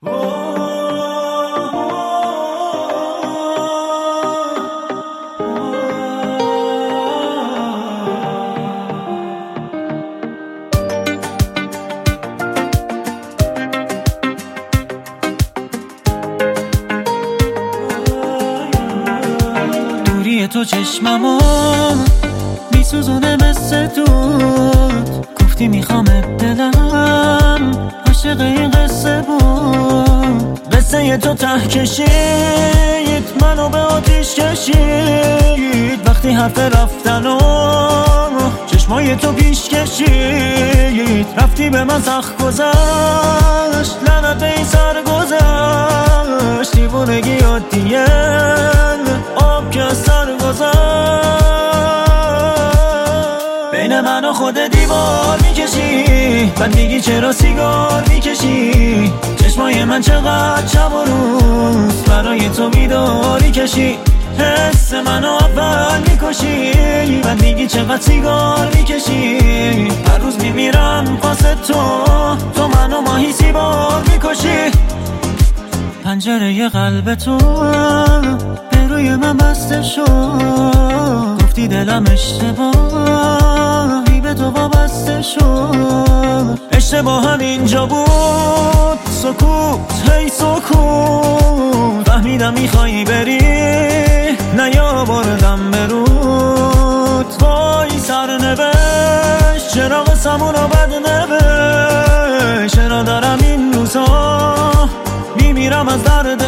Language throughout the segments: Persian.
دوری تو چشممو میسوزونه مثل دود، گفتی میخوامت دلم عاشق این قصه بود. قصه تو ته کشید منو به آتیش کشید، وقتی حرف رفتن و چشمای تو پیش کشید. رفتی به من سخت گذشت، لعنت به این سر گذشت. دیوونگی عادیه آب که از سر گذشت. بین من و خود دیوار میکشی، بعد میگی چرا سیگار میکشی. چشمای من چقدر شب و روز برای تو بیداری کشی. حس منو اول میکشی، بعد میگی چقدر سیگار میکشی. هر روز میمیرم واسه تو منو ماهی سیبار میکشی. پنجره قلب تو به روی من بسته شد، گفتی دلم اشتباهی به تو وابسته شد. اشتباه هم اینجا بود، سکوت هی سکوت. فهمیدم میخوایی بری، نیاوردم به رود. وای سرنوشت چرا قسمونو بد نوشت. چرا دارم این روزا میمیرم از درد.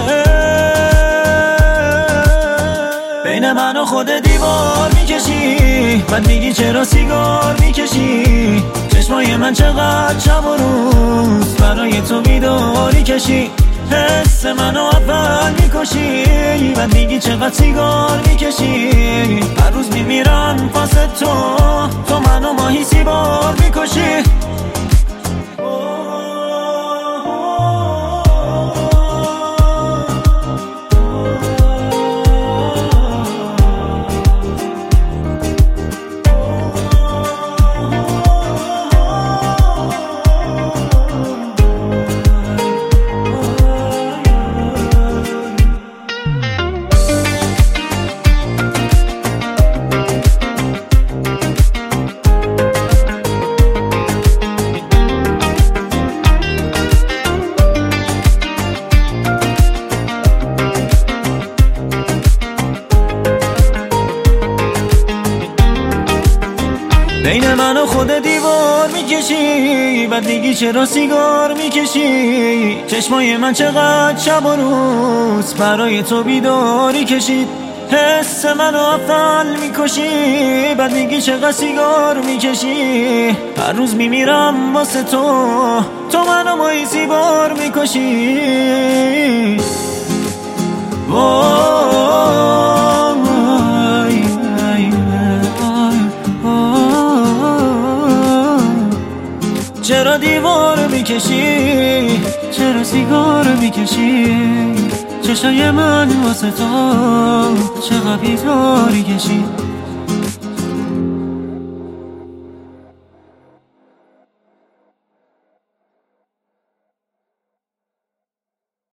بین من و خود دیوار میکشی، بعد میگی چرا سیگار میکشی. چشمای من چقدر شب و روز برای تو بیداری کشی. حس منو اول میکشی، بعد میگی چقدر سیگار میکشی. هر روز میمیرم واسه تو منو ماهی سیبار میکشی. بین من و خود دیوار میکشی، بعد میگی چرا سیگار میکشی. چشمای من چقدر شب و روز برای تو بیداری کشید. حس منو اول میکشی، بعد میگی چقدر سیگار میکشی. هر روز میمیرم واسه تو منو ماهی سیبار میکشی. چرا دیوار میکشی، چرا سیگار میکشی. چشای من واسه تو چقدر بیداری کشی.